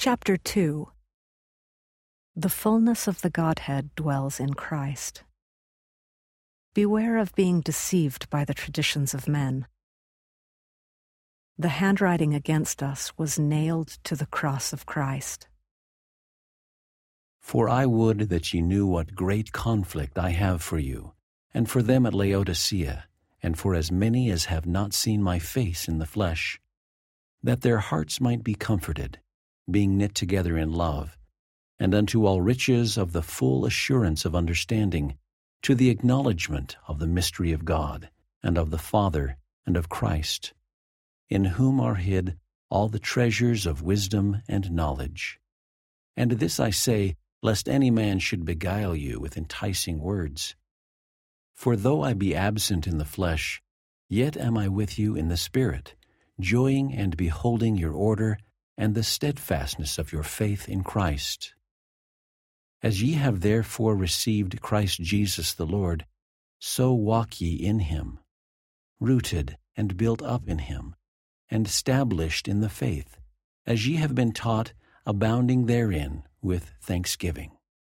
Chapter 2. The fullness of the Godhead dwells in Christ. Beware of being deceived by the traditions of men. The handwriting against us was nailed to the cross of Christ. For I would that ye knew what great conflict I have for you, and for them at Laodicea, and for as many as have not seen my face in the flesh, that their hearts might be comforted, being knit together in love, and unto all riches of the full assurance of understanding, to the acknowledgement of the mystery of God, and of the Father, and of Christ, in whom are hid all the treasures of wisdom and knowledge. And this I say, lest any man should beguile you with enticing words. For though I be absent in the flesh, yet am I with you in the Spirit, joying and beholding your order and the steadfastness of your faith in Christ. As ye have therefore received Christ Jesus the Lord, so walk ye in him, rooted and built up in him, and established in the faith, as ye have been taught, abounding therein with thanksgiving.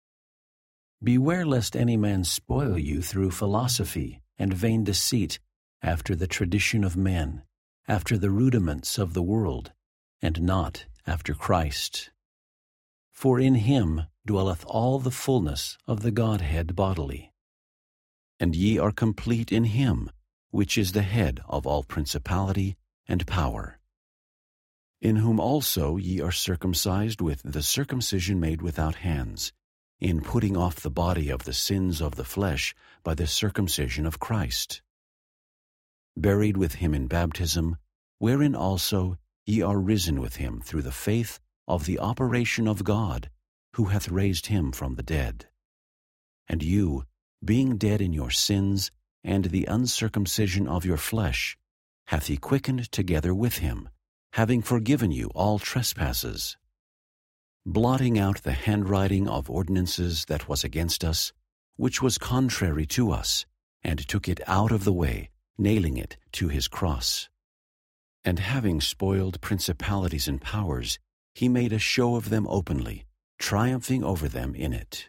Beware lest any man spoil you through philosophy and vain deceit, after the tradition of men, after the rudiments of the world, and not after Christ. For in him dwelleth all the fullness of the Godhead bodily. And ye are complete in him, which is the head of all principality and power. In whom also ye are circumcised with the circumcision made without hands, in putting off the body of the sins of the flesh by the circumcision of Christ. Buried with him in baptism, wherein also ye are risen with him through the faith of the operation of God, who hath raised him from the dead. And you, being dead in your sins and the uncircumcision of your flesh, hath he quickened together with him, having forgiven you all trespasses, blotting out the handwriting of ordinances that was against us, which was contrary to us, and took it out of the way, nailing it to his cross. And having spoiled principalities and powers, he made a show of them openly, triumphing over them in it.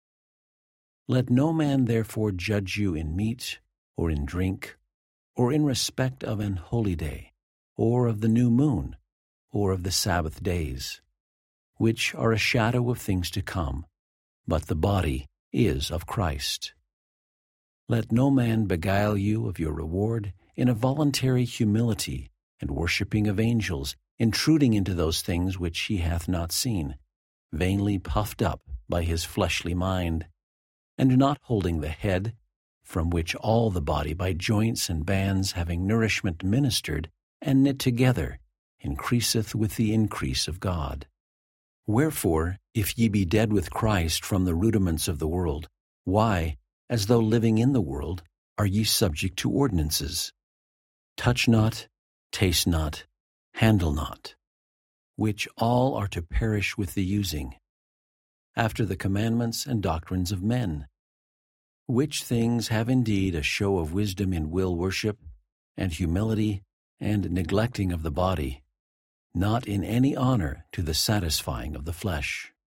Let no man therefore judge you in meat, or in drink, or in respect of an holy day, or of the new moon, or of the Sabbath days, which are a shadow of things to come, but the body is of Christ. Let no man beguile you of your reward in a voluntary humility and worshipping of angels, intruding into those things which he hath not seen, vainly puffed up by his fleshly mind, and not holding the head, from which all the body by joints and bands having nourishment ministered and knit together, increaseth with the increase of God. Wherefore, if ye be dead with Christ from the rudiments of the world, why, as though living in the world, are ye subject to ordinances? Touch not, taste not, handle not, which all are to perish with the using, after the commandments and doctrines of men, which things have indeed a show of wisdom in will worship, and humility, and neglecting of the body, not in any honor to the satisfying of the flesh.